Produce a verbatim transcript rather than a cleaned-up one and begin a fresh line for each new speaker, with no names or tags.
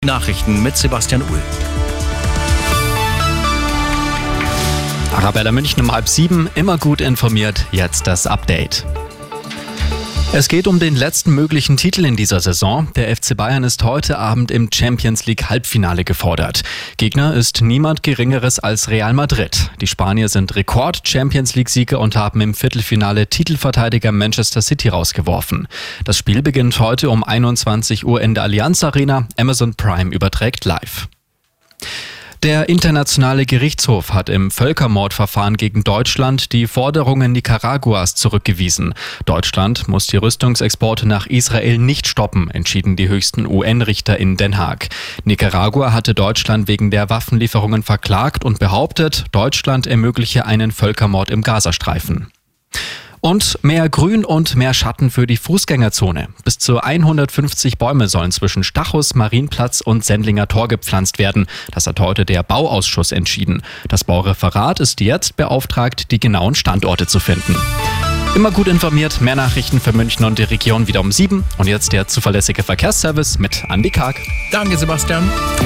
Nachrichten mit Sebastian Uhl.
Arabella München um halb sieben, immer gut informiert, jetzt das Update. Es geht um den letzten möglichen Titel in dieser Saison. Der F C Bayern ist heute Abend im Champions League Halbfinale gefordert. Gegner ist niemand Geringeres als Real Madrid. Die Spanier sind Rekord-Champions League-Sieger und haben im Viertelfinale Titelverteidiger Manchester City rausgeworfen. Das Spiel beginnt heute um einundzwanzig Uhr in der Allianz Arena. Amazon Prime überträgt live. Der Internationale Gerichtshof hat im Völkermordverfahren gegen Deutschland die Forderungen Nicaraguas zurückgewiesen. Deutschland muss die Rüstungsexporte nach Israel nicht stoppen, entschieden die höchsten U N-Richter in Den Haag. Nicaragua hatte Deutschland wegen der Waffenlieferungen verklagt und behauptet, Deutschland ermögliche einen Völkermord im Gazastreifen. Und mehr Grün und mehr Schatten für die Fußgängerzone. Bis zu hundertfünfzig Bäume sollen zwischen Stachus, Marienplatz und Sendlinger Tor gepflanzt werden. Das hat heute der Bauausschuss entschieden. Das Baureferat ist jetzt beauftragt, die genauen Standorte zu finden. Immer gut informiert, mehr Nachrichten für München und die Region wieder um sieben. Und jetzt der zuverlässige Verkehrsservice mit Andi Karg.
Danke, Sebastian.